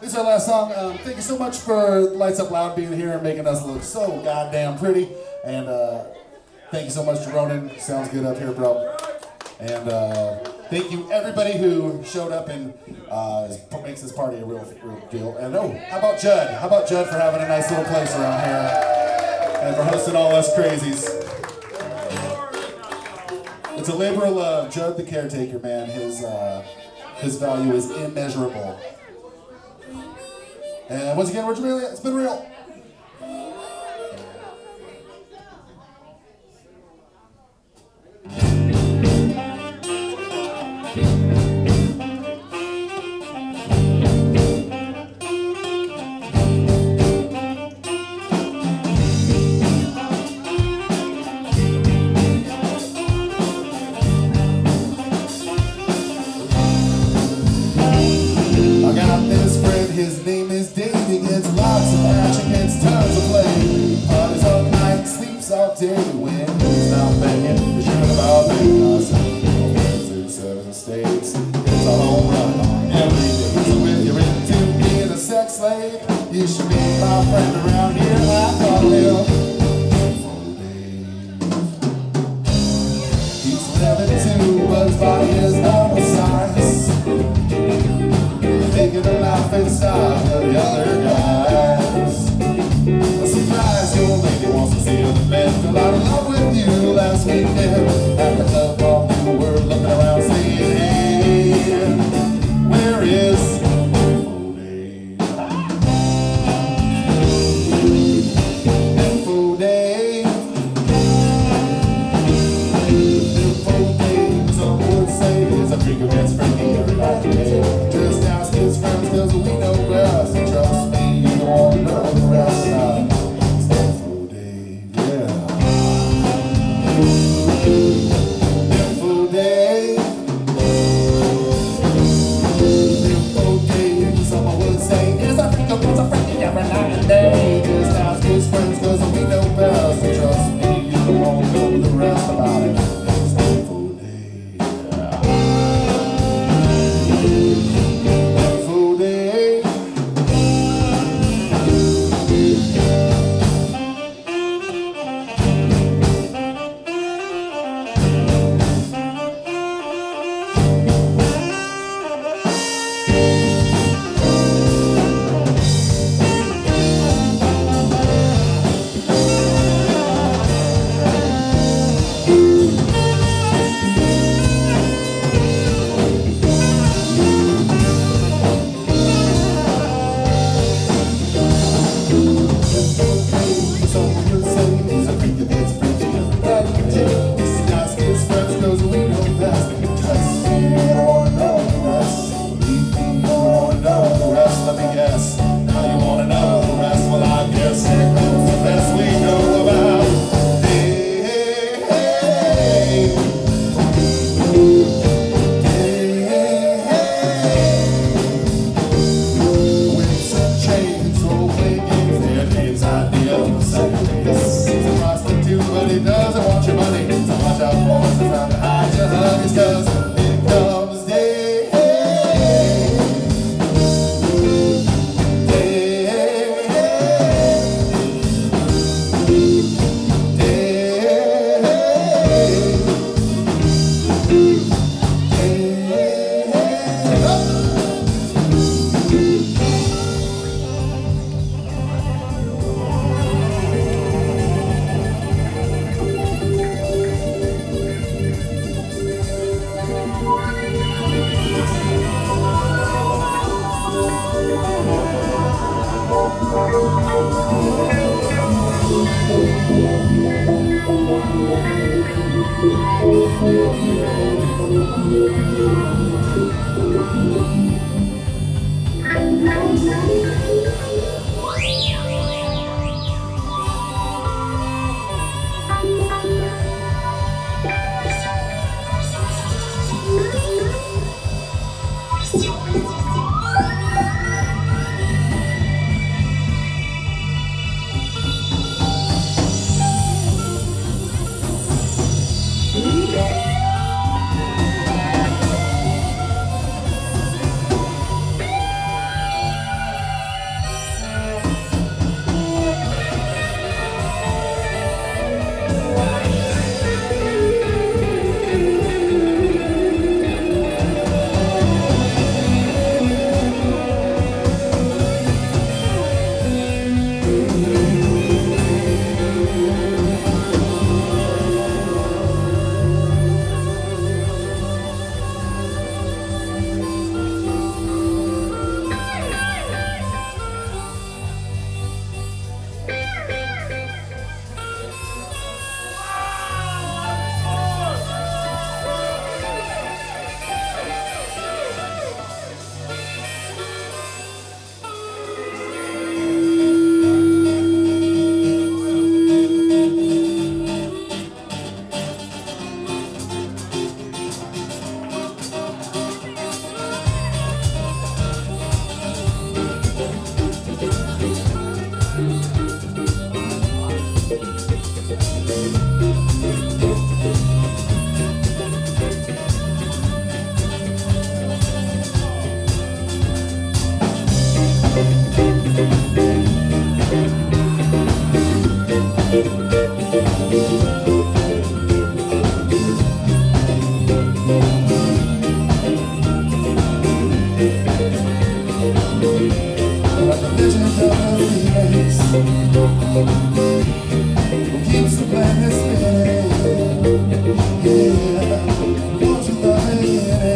This is our last song. Thank you so much for Lights Up Loud being here and making us look so goddamn pretty. And thank you so much to Ronan. Sounds good up here, bro. And thank you everybody who showed up and makes this party a real deal. And oh, how about Judd? How about Judd for having a nice little place around here and for hosting all us crazies? It's a labor of love. Judd the caretaker, man. His value is immeasurable. And once again, we're Jamelia. It's been real. His name is Dave, he gets lots of action, gets tons of play. Parties all night, sleeps all day. When he's not banging, he's sure about me. Friends in 7 states, it's a home run every day. So if you're into being a sex slave, you should be my friend around here. I call him Dave. He's 11'2", but his body is normal size. Making a laugh inside of the other guys. A surprise, your lady wants to see other men. Fell out of love with you last weekend. At the club while you were looking around saying, hey, where is Info Dave? Info Dave. Info Dave, some would say, is a freak who gets freaky every night and day. Just ask his friends, cause we know best. And trust me, you don't want to know the rest. It's Info Dave, yeah. Info Dave. Info Dave, someone would say, is a freak who gets a freaky every night and day. Just ask his friends, cause we know best. And trust me, you don't want to know the rest about it. It's Info Dave, yeah. Info Dave. Like the legend of the Phoenix, who keeps the planet spinning. Yeah, won't you love it?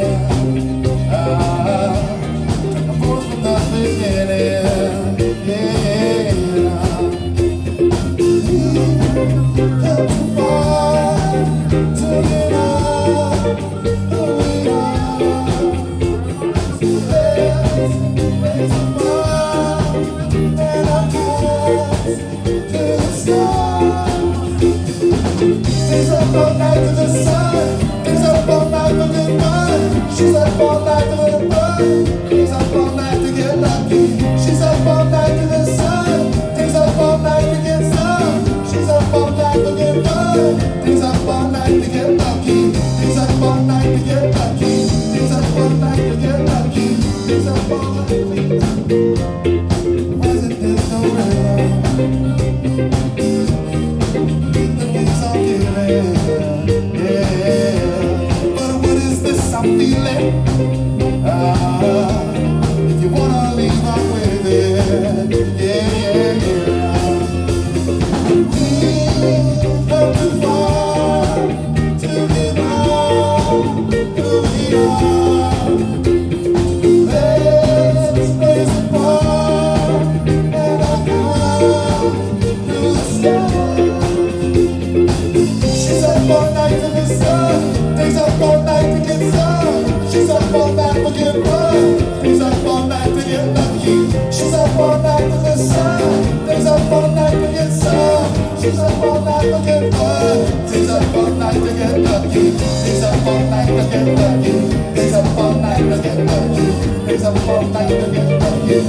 I'm born from the beginning. Yeah, come too far to get up who we are. Let's raise the bar and our hands to the stars. Stays up all night to the sun. Stays up all night for good fun. She's up all night to the fun. Stays up all night to get lucky. She's up all night to the sun. Stays up all night to get some. She's up all night for good fun. Stays up all night to get lucky. Stays up all night to get lucky. Stays up all night to get lucky. Stays up all night to get lucky. Wasn't there no rhythm? The game's all given. I'm feeling, if you wanna leave, I'm with it. Yeah. We've come too far to give up who we are. Let's raise the bar and our come through the stars. She's up all night to the sun. Stays up all night to get some. She's up all night for good fun. Stays up all night to get lucky. She's up all night to the sun. Stays up all night to get some. She's up all night for good fun. Stays up all night to get lucky. Stays up all night to get lucky. Stays up all night to get lucky. Stays up all night to get lucky.